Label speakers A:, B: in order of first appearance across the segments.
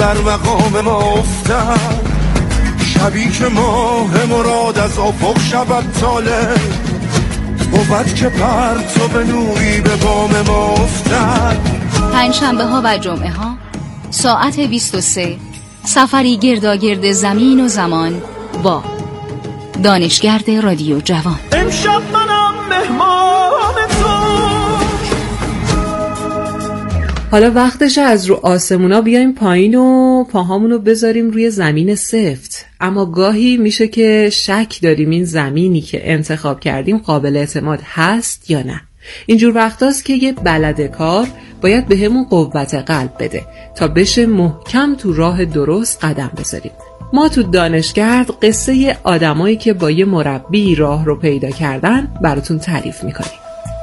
A: بر مقام ما افتد، شبی که ماه مراد از افق شود طالع، بود که پرتو به نوری به بام ما افتد.
B: پنجشنبه ها و جمعه ها ساعت 23 سفری گرداگرد زمین و زمان با دانشگرد رادیو جوان.
A: امشب منم مهمان تو.
C: حالا وقتشه از رو آسمونا بیایم پایین و پاهامونو بذاریم روی زمین سفت. اما گاهی میشه که شک داریم این زمینی که انتخاب کردیم قابل اعتماد هست یا نه. اینجور وقتاست که یه بلد کار باید به همون قوت قلب بده تا بشه محکم تو راه درست قدم بذاریم. ما تو دانشگرد قصه آدمایی که با یه مربی راه رو پیدا کردن براتون تعریف میکنیم.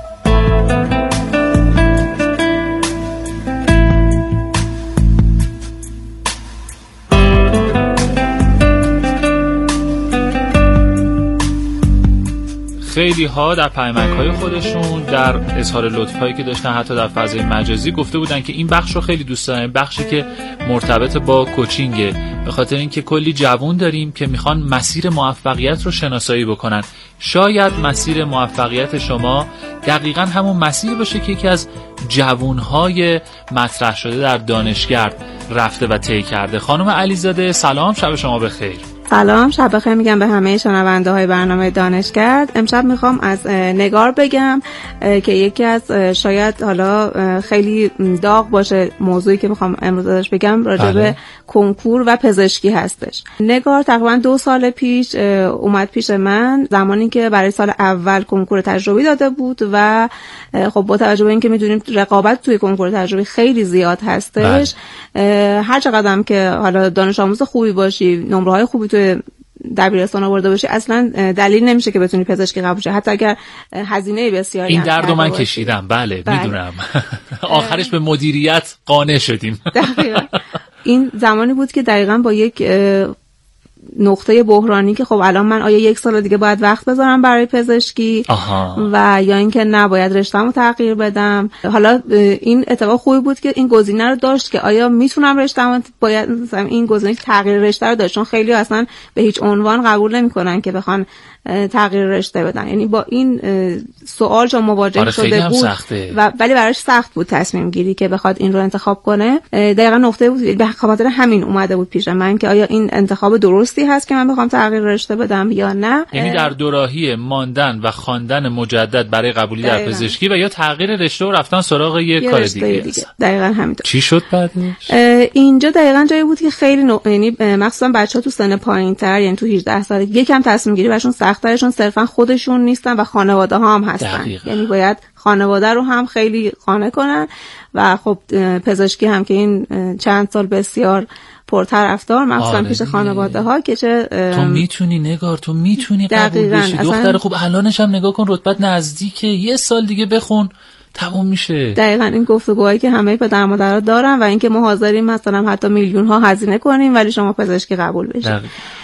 D: خیلی ها در پیامک‌های خودشون در اظهار لطفایی که داشتن حتی در فضای مجازی گفته بودن که این بخش رو خیلی دوست دارن، بخشی که مرتبط با کوچینگه، به خاطر اینکه کلی جوون داریم که میخوان مسیر موفقیت رو شناسایی بکنن. شاید مسیر موفقیت شما دقیقاً همون مسیر باشه که یکی از جوونهای مطرح شده در دانشگرد رفته و طی کرده. خانم علیزاده سلام، شب شما بخیر.
E: سلام، شب بخیر میگم به همه شنونده های برنامه دانشگرد. امشب میخوام از نگار بگم که یکی از شاید حالا خیلی داغ باشه موضوعی که میخوام امروز ازش بگم راجع به کنکور و پزشکی هستش. نگار تقریبا 2 سال پیش اومد پیش من، زمانی که برای سال اول کنکور تجربی داده بود و خب با توجه به اینکه میدونیم رقابت توی کنکور تجربی خیلی زیاد هستش، هر چقدرم که حالا دانش آموز خوبی باشی، نمره‌های خوبی تو دبیرستان آورده باشی، اصلا دلیل نمیشه که بتونی پزشکی قبول شی، حتی اگر هزینه بسیاری
D: این دردو من کشیدم. بله. میدونم. آخرش به مدیریت قانع شدیم.
E: دقیقاً. این زمانی بود که دقیقاً با یک نقطه بحرانی که خب الان من آیا 1 سال دیگه باید وقت بذارم برای پزشکی و یا اینکه نباید رشته‌مو تغییر بدم. حالا این اتفاق خوبی بود که این گزینه رو داشت که آیا میتونم رشته‌مو، باید مثلا این گزینه تغییر رشته رو داشت، چون خیلی اصلا به هیچ عنوان قبول نمی‌کنن که بخوان تغییر رشته بدن. یعنی با این سوال چون مواجه شده بود و ولی براش سخت بود تصمیم گیری که بخواد این رو انتخاب کنه. دقیقاً نقطه بود به خاطر همین اومده بود پیش من که آیا این انتخاب درستی هست که من بخوام تغییر رشته بدم یا نه.
D: یعنی در دوراهی ماندن و خواندن مجدد برای قبولی در پزشکی و یا تغییر رشته و رفتن سراغ یه کار دیگه.
E: دقیقاً همینطور.
D: چی شد بعدش؟
E: اینجا دقیقاً جایی بود که خیلی یعنی مخصوصا بچه‌ها تو سن پایین‌تر، یعنی تو 18 سالگی یکم تصمیم گیری براشون سخت‌ترشون صرفا خودشون نیستن و خانواده ها هم هستن.
D: دقیقا.
E: یعنی باید خانواده رو هم خیلی قانع کنن و خب پزشکی هم که این چند سال بسیار پرطرفدار مخصوصا پیش خانواده ها که چه
D: تو میتونی نگار، تو میتونی قبول بشی، دختر خوب الانش هم نگاه کن رتبت نزدیکه، 1 سال دیگه بخون تموم میشه.
E: دقیقاً این گفتگوهایی که همه پدر مادرها دارن و اینکه ما حاضریم مثلا حتی میلیون ها هزینه کنیم ولی شما پزشکی قبول بشید.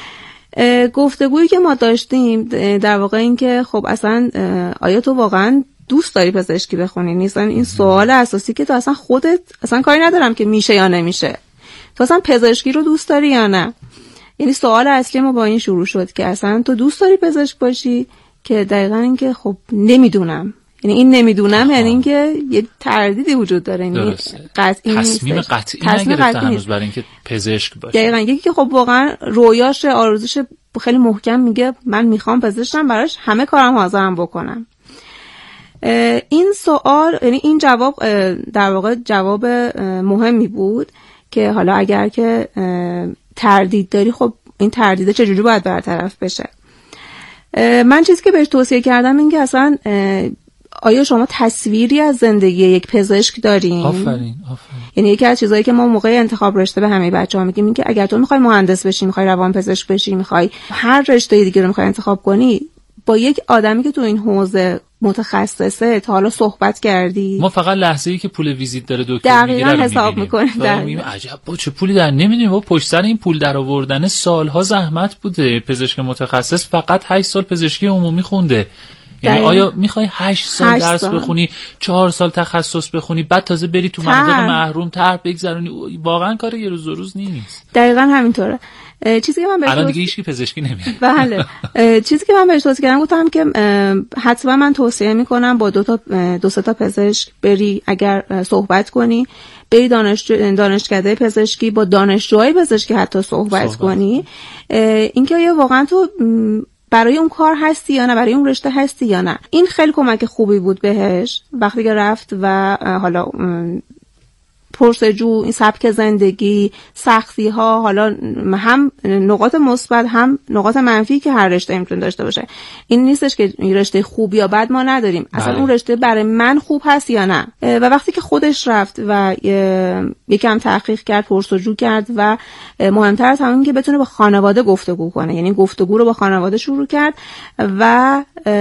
E: گفتگویی که ما داشتیم در واقع این که خب اصلا آیا تو واقعا دوست داری پزشکی بخونی؟ نیست این سوال اساسی که تو اصلا خودت اصلا کاری ندارم که میشه یا نمیشه، تو اصلا پزشکی رو دوست داری یا نه. یعنی سوال اصلی ما با این شروع شد که اصلا تو دوست داری پزشک باشی، که دقیقاً این که خب نمیدونم. یعنی این نمیدونم یعنی اینکه یه تردیدی وجود داره. یعنی
D: تصمیم قطعی نگرفته هنوز برای اینکه پزشک باشه.
E: دقیقاً یکی که خب واقعا رویاش آرزوش خیلی محکم میگه من میخوام پزشکم، براش همه کارم حاضرم بکنم. این سوال یعنی این جواب در واقع جواب مهمی بود که حالا اگر که تردید داری خب این تردیده چجوری باید برطرف بشه. من چیزی که بهش توصیه کردم این که اصلا آیا شما تصویری از زندگی یک پزشک دارین؟
D: آفرین.
E: یعنی یکی از چیزایی که ما موقع انتخاب رشته به همه بچه‌ها میگیم این که اگر تو میخوای مهندس بشی، میخوای روانپزشک بشی، میخوای هر رشته دیگه رو میخوای انتخاب کنی، با یک آدمی که تو این حوزه متخصصه تا حالا صحبت کردی؟
D: ما فقط لحظه‌ای که پول ویزیت داره دکتر میگیره رو
E: حساب می‌کنیم.
D: عجب با چه پولی در نمیدونیم. با پشت سر این پول در آوردن سالها زحمت بوده. پزشک متخصص فقط 8 سال پزشکی عمومی خونده، یعنی آیا میخوای 8 سال درس بخونی، 4 سال تخصص بخونی، بعد تازه بری تو مناطق محروم طرح بگذرونی؟ واقعا کار یه روز دو روز نیست.
E: دقیقاً همینطوره. چیزی که من بهش
D: الان دیگه هیچکی پزشکی نمیاد.
E: بله. چیزی که من بهش توصیه کردم، گفتم که حتما من توصیه میکنم با دو سه تا پزشک بری، اگر صحبت کنی، بری دانشکده پزشکی با دانشجوهای پزشکی حتی صحبت کنی، اینکه آیا واقعا تو برای اون کار هستی یا نه، برای اون رشته هستی یا نه. این خیلی کمک خوبی بود بهش وقتی که رفت و حالا پرسجو، این سبک زندگی، سختی ها، حالا هم نقاط مثبت هم نقاط منفی که هر رشته میتونه داشته باشه. این نیستش که رشته خوب یا بد ما نداریم، اصلا اون رشته برای من خوب هست یا نه. و وقتی که خودش رفت و یکم تحقیق کرد، پرسجو کرد و مهمتر از همین که بتونه با خانواده گفتگو کنه، یعنی گفتگو رو با خانواده شروع کرد و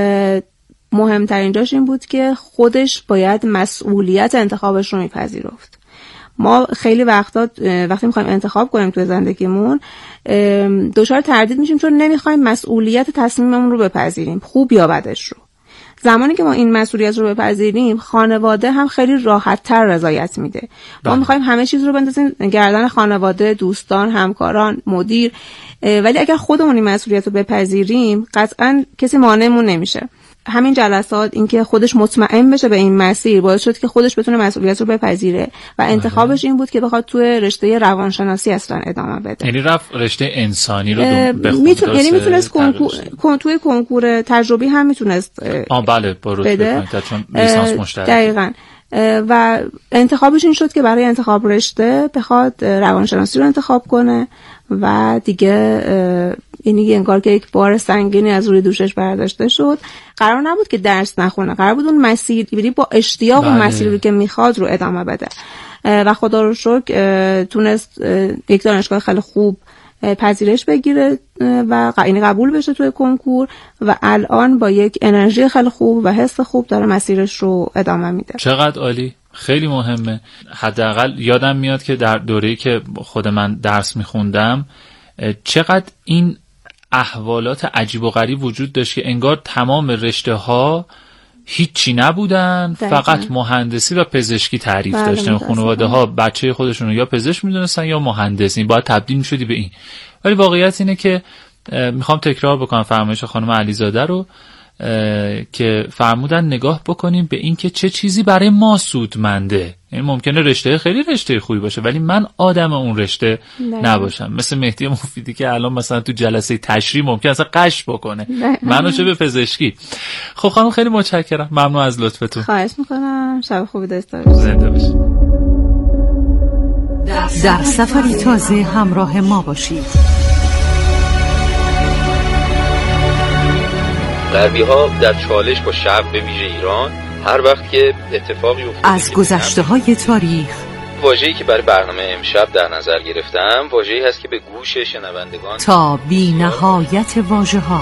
E: مهمترین جاش این بود که خودش باید مسئولیت انتخابش رو میپذیرفت. ما خیلی وقتا وقتی میخوایم انتخاب کنیم تو زندگیمون دچار تردید میشیم، چون نمیخوایم مسئولیت تصمیممون رو بپذیریم، خوب یا بدش رو. زمانی که ما این مسئولیت رو بپذیریم، خانواده هم خیلی راحت‌تر رضایت میده. ما میخوایم همه چیز رو بندازیم گردن خانواده، دوستان، همکاران، مدیر، ولی اگر خودمون این مسئولیت رو بپذیریم قطعاً کسی مانعمون نمیشه. همین جلسات، اینکه خودش مطمئن بشه به این مسیر، باعث شد که خودش بتونه مسئولیت رو بپذیره و انتخابش این بود که بخواد توی رشته روانشناسی اصلا ادامه بده.
D: یعنی رفت رشته انسانی رو بخونه.
E: یعنی میتونست توی کنکور تجربی هم میتونست
D: بله با رتبه چون لیسانس مشترک.
E: دقیقاً. و انتخابش این شد که برای انتخاب رشته بخواد روانشناسی رو انتخاب کنه و دیگه یعنی انگار که یک بار سنگینی از روی دوشش برداشته شد. قرار نبود که درس نخونه، قرار بود اون مسیر با اشتیاق اون مسیری رو که میخواد رو ادامه بده و خدا رو شکر تونست یک دانشگاه خیلی خوب پذیرش بگیره و این قبول بشه توی کنکور و الان با یک انرژی خیلی خوب و حس خوب داره مسیرش رو ادامه میده.
D: چقدر عالی، خیلی مهمه. حداقل یادم میاد که در دوره‌ای که خود من درس میخوندم چقدر این احوالات عجیب و غریب وجود داشت که انگار تمام رشته ها هیچی نبودن، فقط مهندسی و پزشکی تعریف داشتن. خانواده ها بچه خودشون رو یا پزشک میدونستن یا مهندسی، باید تبدیل میشدی به این. ولی واقعیت اینه که میخوام تکرار بکنم فرمایش خانم علیزاده رو که فرمودن نگاه بکنیم به این که چه چیزی برای ما سودمنده. یعنی ممکنه رشته خیلی رشته خوبی باشه ولی من آدم اون رشته نباشم. مثل مهدی مفیدی که الان مثلا تو جلسه تشریح ممکن اصلا قش بکنه، منو چه به پزشکی. خب خانم خیلی متشکرم، ممنون از لطفتون.
E: خواهش میکنم، شب خوبی داشته باشید.
D: زنده باشید.
B: در سفری تازه همراه ما باشید.
F: غربی‌ها در چالش با شعب به ویژه ایران هر وقت که اتفاقی افتاده
B: از گذشته‌های تاریخ،
F: واژه‌ای که برای برنامه امشب در نظر گرفتم واژه‌ای هست که به گوش شنوندگان
B: تا بی نهایت واژه‌ها.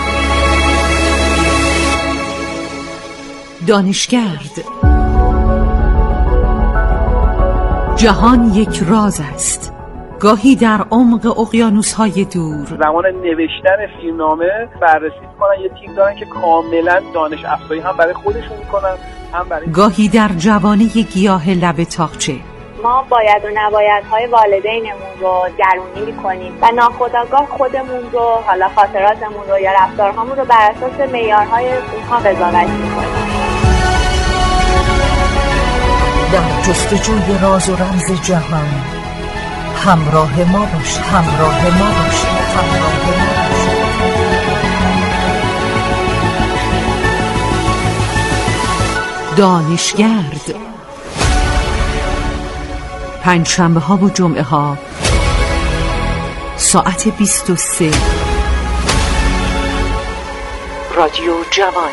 B: دانشگرد. جهان یک راز است، گاهی در عمق اقیانوس‌های دور.
G: زمان نوشتن فیلمنامه بررسی می‌کنن، یه تیم دارن که کاملا دانش افزایی هم برای خودشون می‌کنن هم برای
B: گاهی در جوانه گیاه لب تاقچه.
H: ما باید و نبایدهای والدینمون رو درونی می‌کنیم و ناخودآگاه خودمون رو، حالا خاطراتمون رو یا رفتارهامون رو بر اساس معیارهای اونها قضاوت می‌کنیم.
B: در جستجوی راز و رمز جهان همراه ما باش، همراه ما باش، همراه ما باش. دانشگرد. پنجشنبه ها و جمعه ها ساعت 23. رادیو جوان.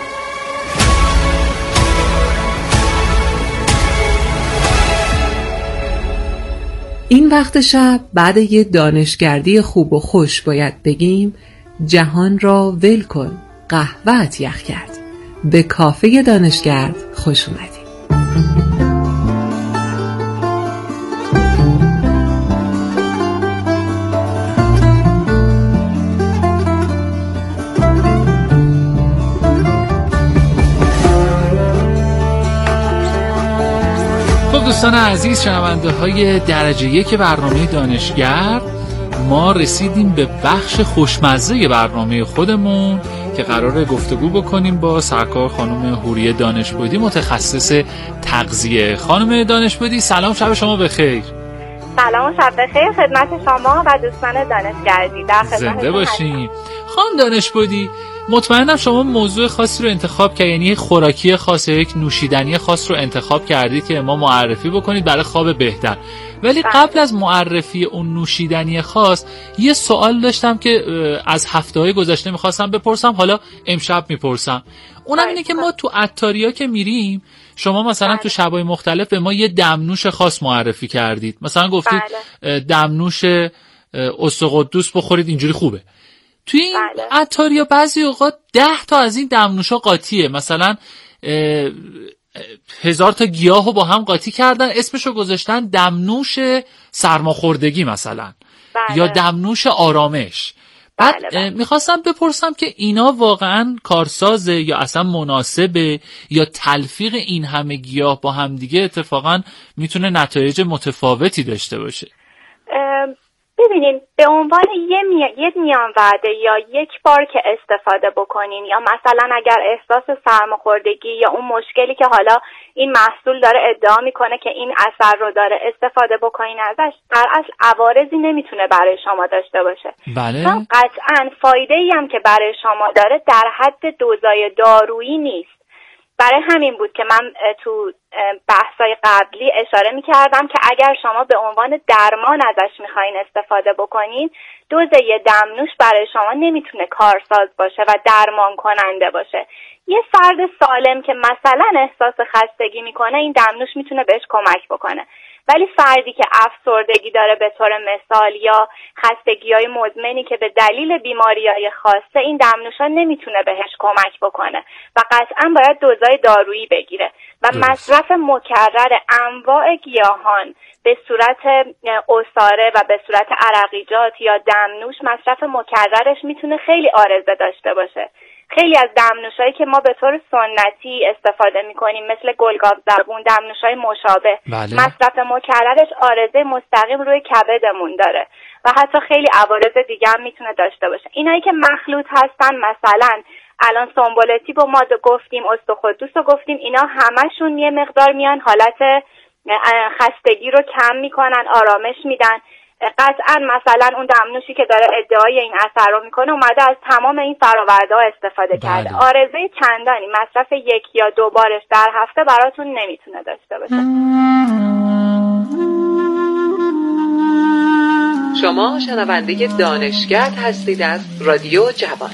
C: این وقت شب بعد یه دانشگردی خوب و خوش باید بگیم جهان را ول کن، قهوه‌ات یخ کرد. به کافه دانشگرد خوش اومدید.
D: دوستان عزیز، شنونده های درجه یک برنامه دانشگرد، ما رسیدیم به بخش خوشمزه برنامه خودمون که قراره گفتگو بکنیم با سرکار خانم حوریه دانشبودی، متخصص تغذیه. خانم دانشبودی سلام، شب شما بخیر.
H: سلام و شب بخیر خدمت شما و دوستان دانشگردی. در خدمت
D: زنده باشین. خانم دانشبودی، مطمئنم شما موضوع خاصی رو انتخاب کردید، یعنی خوراکی خاص یا یک نوشیدنی خاص رو انتخاب کردید که ما معرفی بکنید برای خواب بهتر. ولی قبل از معرفی اون نوشیدنی خاص یه سوال داشتم که از هفته‌های گذشته می‌خواستم بپرسم، حالا امشب میپرسم. اونم اینه که ما تو عطاریا که میریم، شما مثلا تو شبای مختلف به ما یه دمنوش خاص معرفی کردید. مثلا گفتید دمنوش استقدوس بخورید اینجوری خوبه. توی این عطاریا بعضی اوقات 10 تا از این دمنوشا قاطیه، مثلا 1000 تا گیاهو با هم قاطی کردن، اسمشو گذاشتن دمنوش سرماخوردگی مثلا، یا دمنوش آرامش. بعد میخواستم بپرسم که اینا واقعا کارسازه یا اصلا مناسبه، یا تلفیق این همه گیاه با هم دیگه اتفاقا میتونه نتایج متفاوتی داشته باشه؟
H: ببینید، به عنوان یک میان وعده یا یک بار که استفاده بکنین، یا مثلا اگر احساس سرماخوردگی یا اون مشکلی که حالا این محصول داره ادعا میکنه که این اثر رو داره استفاده بکنین ازش، در اصل عوارضی نمیتونه برای شما داشته باشه.
D: بله.
H: چون قطعاً فایده‌ای هم که برای شما داره در حد دوزای دارویی نیست. برای همین بود که من تو بحث‌های قبلی اشاره می‌کردم که اگر شما به عنوان درمان ازش می‌خواین استفاده بکنین، دوز یه دمنوش برای شما نمیتونه کارساز باشه و درمان کننده باشه. یه فرد سالم که مثلا احساس خستگی میکنه، این دمنوش میتونه بهش کمک بکنه. ولی فردی که افسردگی داره به طور مثال، یا خستگی‌های مزمنی که به دلیل بیماری‌های خاصه، این دمنوشا نمیتونه بهش کمک بکنه و قطعاً باید دوزای دارویی بگیره و مصرف مکرر انواع گیاهان به صورت عصاره و به صورت عرقیجات یا دمنوش، مصرف مکررش میتونه خیلی عارضه داشته باشه. خیلی از دمنوشایی که ما به طور سنتی استفاده میکنیم مثل گلگاو زبون، دمنوشای مشابه، مصرف مکررش عارضه مستقیم روی کبدمون داره و حتی خیلی عوارض دیگه هم میتونه داشته باشه. اینایی که مخلوط هستن، مثلا الان سنبولتیب و ما گفتیم، استخوادوس رو گفتیم، اینا همشون یه مقدار میان حالت خستگی رو کم میکنن، آرامش میدن. قطعا مثلا اون دمنوشی که داره ادعای این اثر رو میکنه اومده از تمام این فراورده ها استفاده کرده. عارضه چندانی مصرف 1 یا 2 بارش در هفته براتون نمیتونه داشته باشه.
C: شما شنونده دانشگرد هستید از رادیو جوان.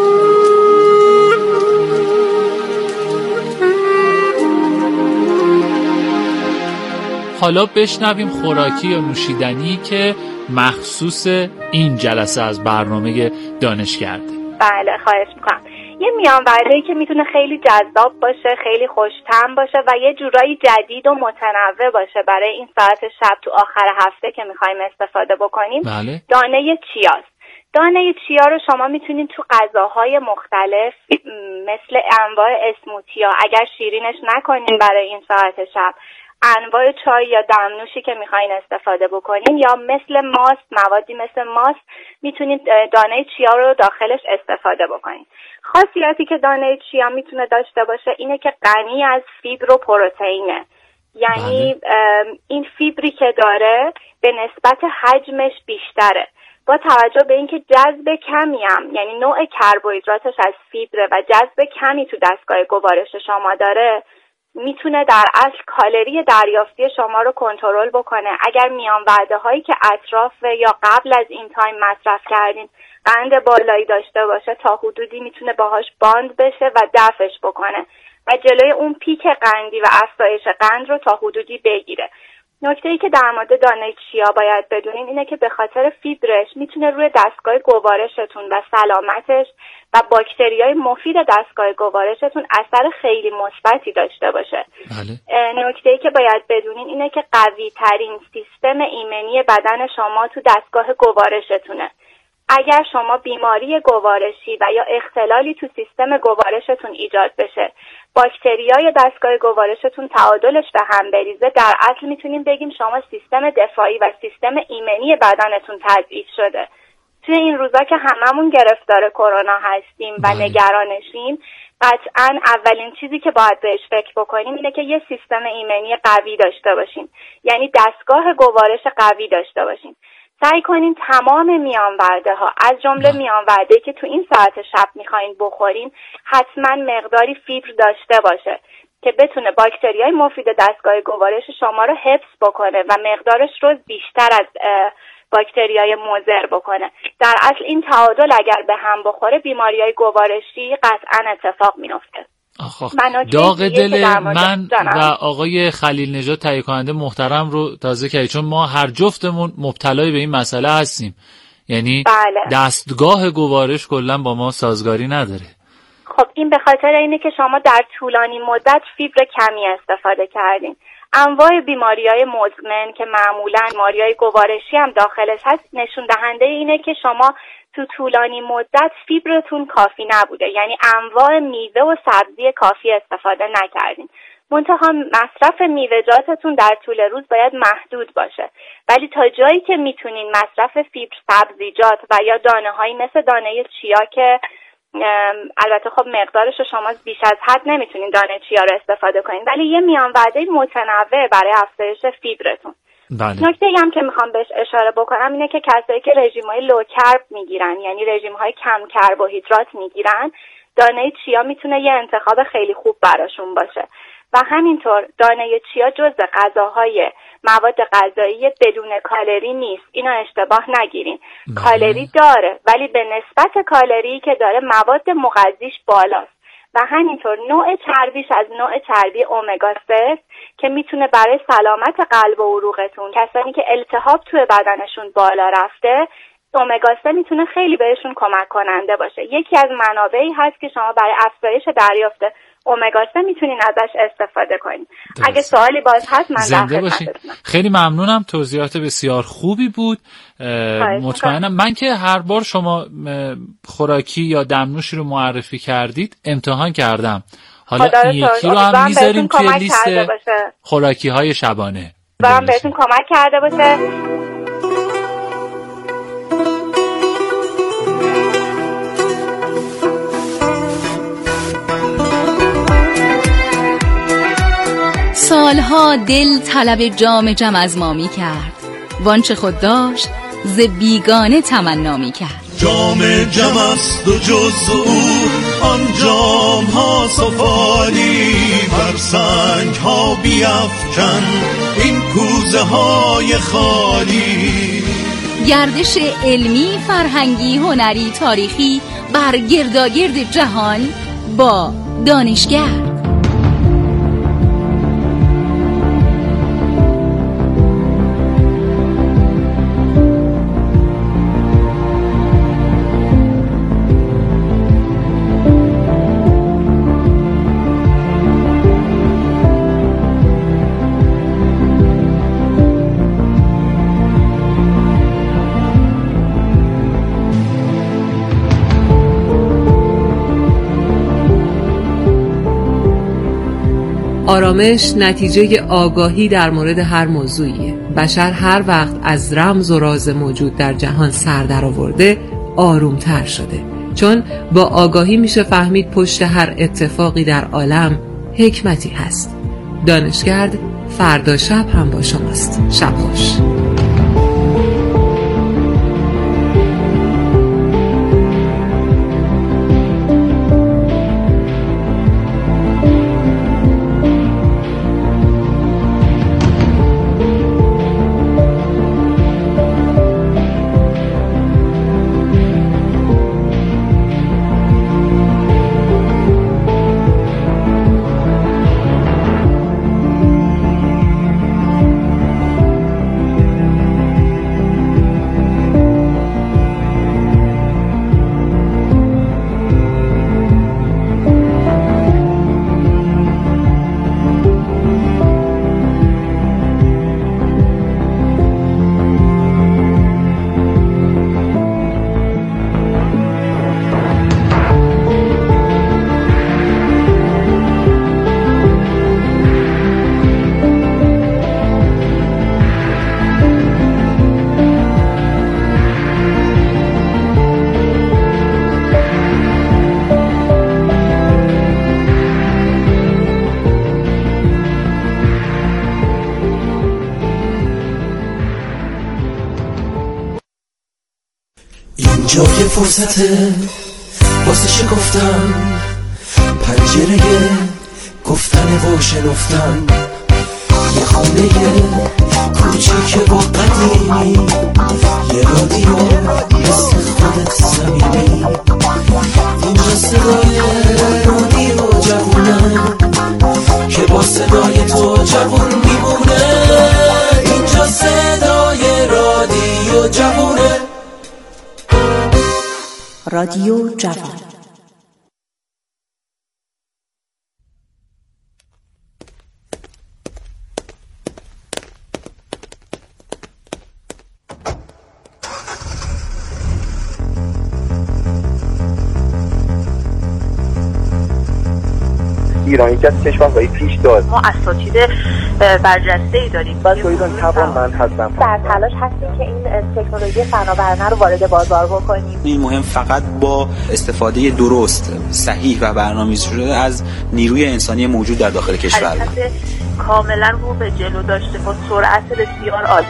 D: حالا بشنویم خوراکی یا نوشیدنی که مخصوص این جلسه از برنامه دانشگرده.
H: بله، خواهش میکنم. یه میان وعده‌ای که میتونه خیلی جذاب باشه، خیلی خوش‌طعم باشه و یه جورایی جدید و متنوع باشه برای این ساعت شب تو آخر هفته که میخوایم استفاده بکنیم.
D: بله.
H: دانه چیاست. دانه چیا رو شما میتونید تو غذاهای مختلف مثل انواع اسموتیا، اگر شیرینش نکنین برای این ساعت شب، انواع چای یا دمنوشی که میخواین استفاده بکنین، یا مثل ماست، موادی مثل ماست، میتونید دانه چیا رو داخلش استفاده بکنین. خاصیتی که دانه چیا میتونه داشته باشه اینه که غنی از فیبر و پروتئینه. یعنی این فیبری که داره به نسبت حجمش بیشتره. با توجه به اینکه جذب کمی هم، یعنی نوع کربوهیدراتش از فیبره و جذب کمی تو دستگاه گوارش شما داره، میتونه در اصل کالری دریافتی شما رو کنترل بکنه. اگر میان وعده هایی که اطراف یا قبل از این تایم مصرف کردین قند بالایی داشته باشه، تا حدودی میتونه باهاش باند بشه و دفعش بکنه و جلوی اون پیک قندی و افزایش قند رو تا حدودی بگیره. نکته‌ای که در مورد دانه چیا باید بدونین اینه که به خاطر فیبرش میتونه روی دستگاه گوارشتون و سلامتش و باکتریای مفید دستگاه گوارشتون اثر خیلی مثبتی داشته باشه. نکته‌ای که باید بدونین اینه که قوی ترین سیستم ایمنی بدن شما تو دستگاه گوارشتونه. اگر شما بیماری گوارشی و یا اختلالی تو سیستم گوارشتون ایجاد بشه، باکتریای دستگاه گوارشتون تعادلش به هم بریزه، در اصل میتونیم بگیم شما سیستم دفاعی و سیستم ایمنی بدنتون تضعیف شده. توی این روزا که هممون گرفتار کرونا هستیم و نگرانشیم، قطعاً اولین چیزی که باید بهش فکر بکنیم اینه که یه سیستم ایمنی قوی داشته باشیم، یعنی دستگاه گوارش قوی داشته باشیم. سعی کنین تمام میانورده ها از جمله میانورده که تو این ساعت شب میخواین بخورین حتما مقداری فیبر داشته باشه که بتونه باکتریای مفید دستگاه گوارش شما رو حفظ بکنه و مقدارش رو بیشتر از باکتریای مضر بکنه. در اصل این تعادل اگر به هم بخوره بیماریای گوارشی قطعا اتفاق میفته.
D: داغ دل من و آقای خلیل نژاد تهیه کننده محترم رو تازه کردی، چون ما هر جفتمون مبتلای به این مسئله هستیم، یعنی دستگاه گوارش کلا با ما سازگاری نداره.
H: خب این به خاطر اینه که شما در طولانی مدت فیبر کمی استفاده کردین. انواع بیماری‌های مزمن که معمولاً بیماری‌های گوارشی هم داخلش هست نشون دهنده اینه که شما تو طولانی مدت فیبرتون کافی نبوده، یعنی انواع میوه و سبزی کافی استفاده نکردین. منتها مصرف میوه‌جاتتون در طول روز باید محدود باشه، ولی تا جایی که میتونین مصرف فیبر، سبزیجات و یا دانه‌هایی مثل دانه چیا که البته خب مقدارش رو شما بیش از حد نمیتونین دانه چیا رو استفاده کنین، ولی یه میان وعده متنوع برای افزایش فیبرتون. نکته‌ای هم که میخوام بهش اشاره بکنم اینه که کسایی که رژیم‌های لو کرب میگیرن، یعنی رژیم‌های کم کربوهیدرات میگیرن، دانه چیا میتونه یه انتخاب خیلی خوب براشون باشه. و همینطور دانه چیا جزء غذاهای مواد غذایی بدون کالری نیست. اینو اشتباه نگیرین. کالری داره ولی به نسبت کالری که داره مواد مغذیش بالاست. و همینطور نوع چربیش از نوع چربی امگا 3 که میتونه برای سلامت قلب و عروقتون، کسانی که التهاب توی بدنشون بالا رفته، امگا 3 میتونه خیلی بهشون کمک کننده باشه. یکی از منابعی هست که شما برای افزایش دریافت امگا 3 میتونین ازش استفاده کنین. اگه سوالی باز هست من
D: زنده باشین. خیلی ممنونم، توضیحات بسیار خوبی بود. مطمئنم من که هر بار شما خوراکی یا دمنوشی رو معرفی کردید امتحان کردم. حالا این یکی رو هم میذاریم توی لیست خوراکی های شبانه.
H: برام بهتون کمک کرده باشه.
B: سالها دل طلب جام جم از ما می کرد، وانچه خود داشت ز بیگانه تمنا می کرد.
A: جام جم است و جز او آن جام ها سفالی، بر سنگ ها بیفکن این کوزه های خالی.
B: گردش علمی، فرهنگی، هنری، تاریخی بر گرداگرد جهان با دانشگر.
C: آرامش نتیجه آگاهی در مورد هر موضوعیه. بشر هر وقت از رمز و راز موجود در جهان سر در آورده آرومتر شده، چون با آگاهی میشه فهمید پشت هر اتفاقی در عالم حکمتی هست. دانشگرد فردا شب هم با شماست. شب خوش.
I: اینجا یه فرصته واسه شکفتن، پنجره گفتن و شنفتن، یه خونه کوچیک و قدیمی، یه رادیو مثل خودت صمیمی. اینجا صدای رادیو جوونه که با صدای تو جوون میمونه. اینجا صدای رادیو جوونه،
J: رادیو جوان.
G: ایران یکی از کشورهای پیش داد.
K: ما اساتید برجسته‌ای داریم.
G: بچه‌ها ایران توانمند هستن.
K: در تلاش هستیم که این تکنولوژی فناورانه رو وارد بازار بکنیم.
F: این مهم فقط با استفاده درست، صحیح و برنامه‌ریزی شده از نیروی انسانی موجود در داخل کشور.
K: حرکت کاملا رو به جلو داشته با سرعت بسیار عالی.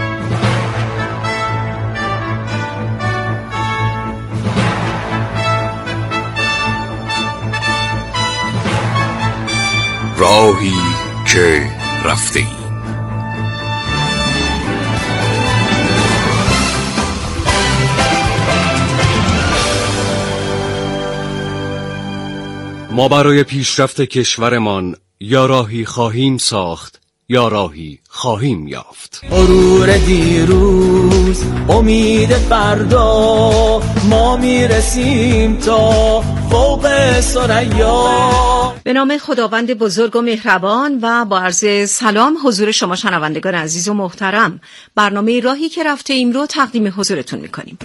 L: راهی که رفته ای. ما برای پیشرفت کشورمان یا راهی خواهیم ساخت یا راهی خواهیم یافت.
I: غرور دیروز، امید فردا، ما میرسیم تا فوق ثریا.
J: به نام خداوند بزرگ و مهربان و با عرض سلام حضور شما شنوندگان عزیز و محترم، برنامه راهی که رفته ایم رو تقدیم حضورتون میکنیم.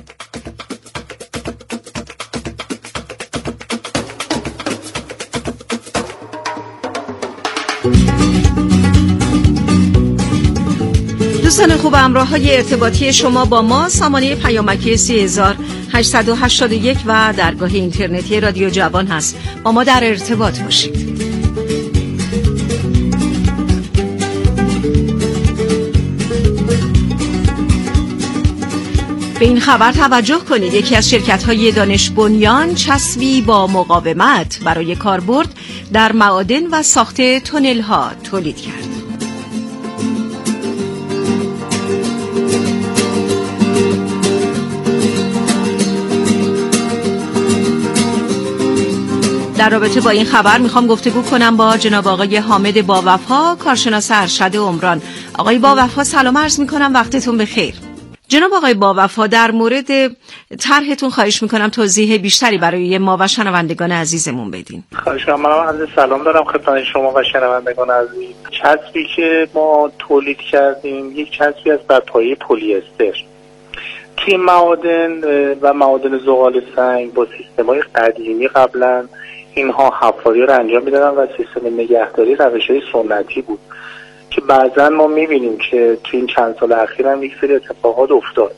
J: دوستان خوب، همراه‌های ارتباطی شما با ما سامانه پیامکی 3881 و درگاه اینترنتی رادیو جوان هست. با ما در ارتباط باشید. به این خبر توجه کنید. یکی از شرکت‌های دانش بنیان چسبی با مقاومت برای کاربرد در معادن و ساخت تونل‌ها تولید کرد. در رابطه با این خبر میخوام گفتگو کنم با جناب آقای حامد باوفا، کارشناس ارشد عمران. آقای باوفا سلام عرض میکنم، وقتتون بخیر. جناب آقای باوفا، در مورد طرحتون خواهش میکنم توضیح بیشتری برای ما و شنوندگان عزیزمون بدین.
G: خواهش میکنم. من عرض سلام دارم خدمت شما و شنوندگان عزیز. چسبی که ما تولید کردیم یک چسبی است بر پایه پلی استر. توی معادن و معادن زغال سنگ با سیستم‌های قدیمی قبلا اینها حفاری رو انجام میدادن و سیستم نگهداری روش‌های سنتی بود که بعضا ما میبینیم که توی این چند سال اخیر هم یک سری اتفاقات افتاد.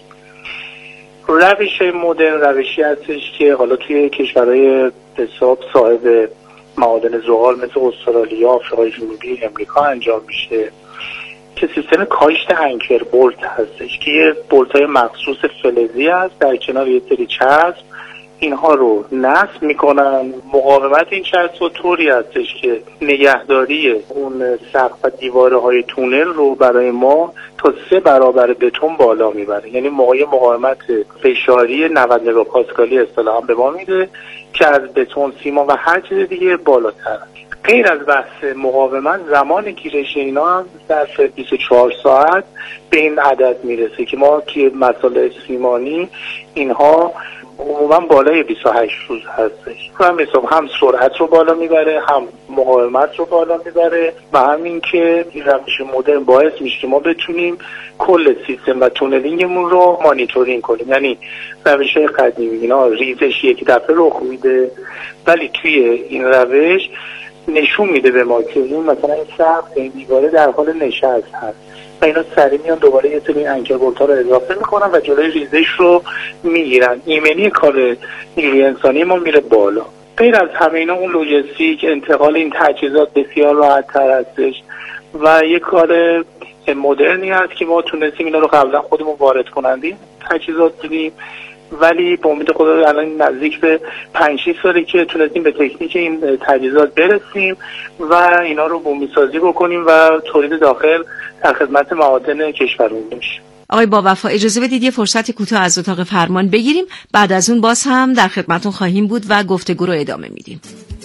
G: روش‌های مدرن روشی هستش که حالا توی کشورهای حساب صاحب معادن زغال مثل استرالیا، آفریقای جنوبی، امریکا انجام میشه که سیستم کاشت انکر بولت هستش که یه بولت‌های مخصوص فلزی هست در کنار یه سری چسب اینها رو نصب میکنن. مقاومت این چسب طوری هستش که نگهداری اون سقف و دیواره های تونل رو برای ما تا 3 برابر بتون بالا میبره. یعنی مقاومت فشاری 90 مگاپاسکالی اصطلاحاً به ما میده که از بتون، سیمان و هر چیز دیگه بالاتر. غیر از بحث مقاومت، زمان گیرش اینا هم در 24 ساعت به این عدد میرسه که ما توی مسائل سیمانی اینها عموما بالای 28 روز هستش. هم سرعت رو بالا میبره، هم مقاومت رو بالا میبره و همین که این روش مدرن باعث میشه که ما بتونیم کل سیستم و تونلینگمون رو مانیتورینگ کنیم. یعنی روش قدیمی اینا ریزش یک دفعه رخ میده، ولی توی این روش نشون میده به ما که این مثلا این سقف این دیواره در حال نشست هست و اینا سریع میان دوباره یه سری انکر بولت‌ها رو اضافه میکنن و جلوی ریزش رو میگیرن. ایمنی کار نیروی انسانی ما میره بالا. غیر از همه اینا اون لوجستیک انتقال این تجهیزات بسیار راحت تر هستش و یه کار مدرنی هست که ما تونستیم اینا رو قبلا خودمون وارد کنندیم تجهیزات دیدیم ولی با امید خدا الان نزدیک به 5-6 ساله که تونستیم به تکنیک این تجهیزات برسیم و اینا رو بومی‌سازی بکنیم و تولید داخل در خدمت معادن کشورمون باشیم.
J: آقای باوفا اجازه بدید یه فرصت کوتاه از اتاق فرمان بگیریم، بعد از اون باز هم در خدمتون خواهیم بود و گفتگو رو ادامه میدیم.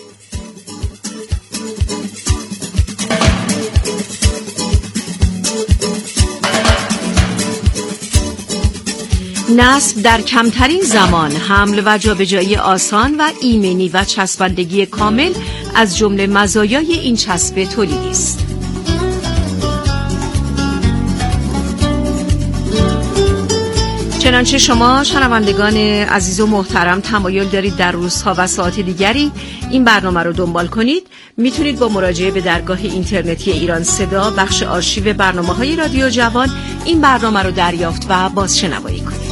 J: نصب در کمترین زمان، حمل و جابجایی آسان و ایمنی و چسبندگی کامل از جمله مزایای این چسب تولیدی است. چنانچه شما شنوندگان عزیز و محترم تمایل دارید در روزها و ساعت دیگری این برنامه رو دنبال کنید، میتونید با مراجعه به درگاه اینترنتی ایران صدا بخش آرشیو برنامه‌های رادیو جوان این برنامه رو دریافت و بازشنوایی کنید.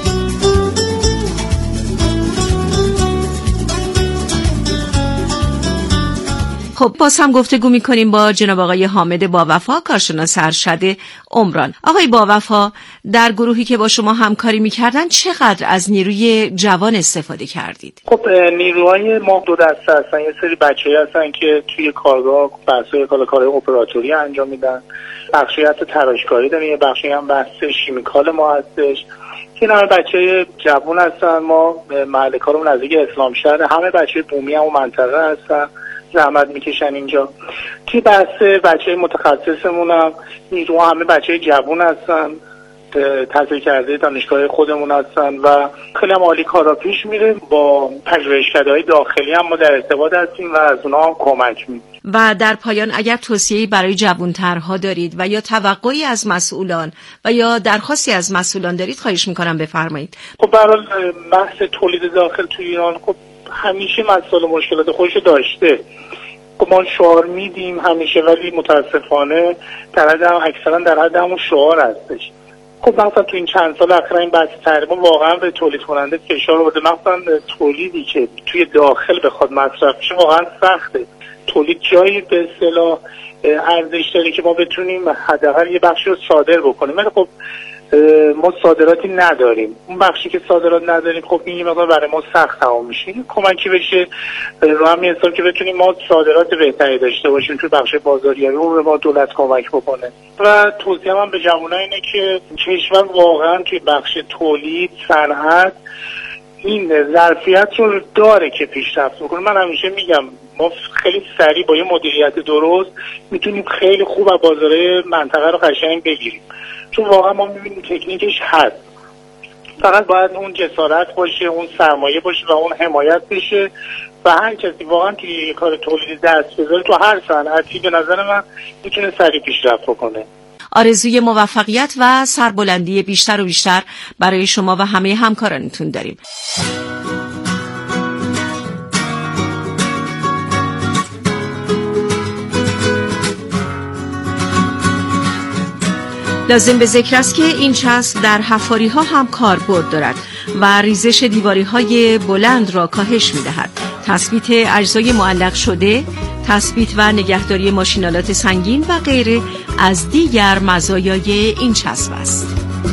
J: خب باز هم گفتگو می‌کنیم با جناب آقای حامد باوفا، کارشناس ارشد عمران. آقای باوفا، در گروهی که با شما همکاری می‌کردن چقدر از نیروی جوان استفاده کردید؟
G: خب نیروهای ما دو دسته هستن. یه سری بچه‌ای هستن که توی کارگاه بحث‌های کارهای اپراتوری انجام میدن، بخشی حتی تراشکاری داریم، یه بخشی هم بحث شیمیکال ما هستش. این همه بچه جوان هستن. ما محل کارمون نزدیک اسلام شهر، همه بچه بومی هم منطقه هستن، زحمت میکشن اینجا. توی بحث بچه متخصصمون هم نیرو همه بچه جوان هستن، تحصیل کرده دانشگاه خودمون هستن و خیلی هم عالی کارا پیش میره. با پژوهشکده‌های داخلی هم ما در ارتباط هستیم و از اونها هم کمک میگیریم.
J: و در پایان اگر توصیه‌ای برای جوان‌ترها دارید و یا توقعی از مسئولان و یا درخواستی از مسئولان دارید، خواهش میکنم بفرمایید.
G: خب برای بحث تولید داخل توی ایران خب همیشه مسائل و مشکلات خودش داشته. خب ما شعار میدیم همیشه، ولی متاسفانه اکثرا در حد همون شعار هستش. خب مثلا تو این چند سال اخیر این بحث تحریما واقعا به تولید کننده فشار آورده، مثلا تولیدی که توی داخل بخواد مصرف بشه واقعا سخته. تولید جایی به اصطلاح ارزش داره که ما بتونیم حداقل یه بخشی رو صادر بکنیم، ولی خب ما صادراتی نداریم. اون بخشی که صادرات نداریم خب این مقدار برای ما سخت تمام میشه. کمکی بشه رو همین حساب که بتونیم ما صادرات بهتری داشته باشیم توی بخش بازاریابی، اون رو ما دولت کمک بکنه. و توصیه من به جوانان اینه که کشور واقعا توی بخش تولید، صنعت این ظرفیت رو داره که پیشرفت بکنه. من همیشه میگم ما خیلی سریع با یه مدیریت درست میتونیم خیلی خوب از بازارهای منطقه رو قشنگ بگیریم، چون واقعا ما میبینیم تکنیکش هست، فقط باید اون جسارت باشه، اون سرمایه باشه و اون حمایت بشه و هر کسی واقعا توی کار تولید دست بذاره تو هر صنعتی به نظر من میتونه سریع پیشرفت بکنه.
J: آرزوی موفقیت و سربلندی بیشتر و بیشتر برای شما و همه همکارانتون داریم. لازم به ذکر است که این چسب در حفاری ها هم کاربرد دارد و ریزش دیواری های بلند را کاهش می دهد. تثبیت اجزای معلق شده، تثبیت و نگهداری ماشینالات سنگین و غیره از دیگر مزایای این چسب است.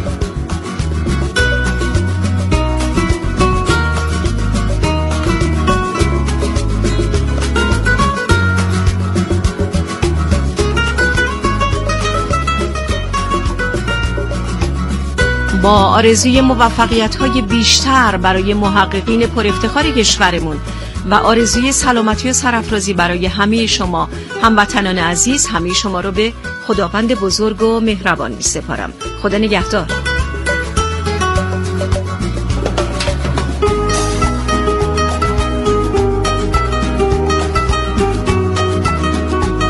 J: با آرزوی موفقیت‌های بیشتر برای محققین پر افتخار کشورمون و آرزوی سلامتی و سرافرازی برای همه شما هموطنان عزیز، همه شما رو به خداوند بزرگ و مهربان می‌سپارم. خدا نگهدار.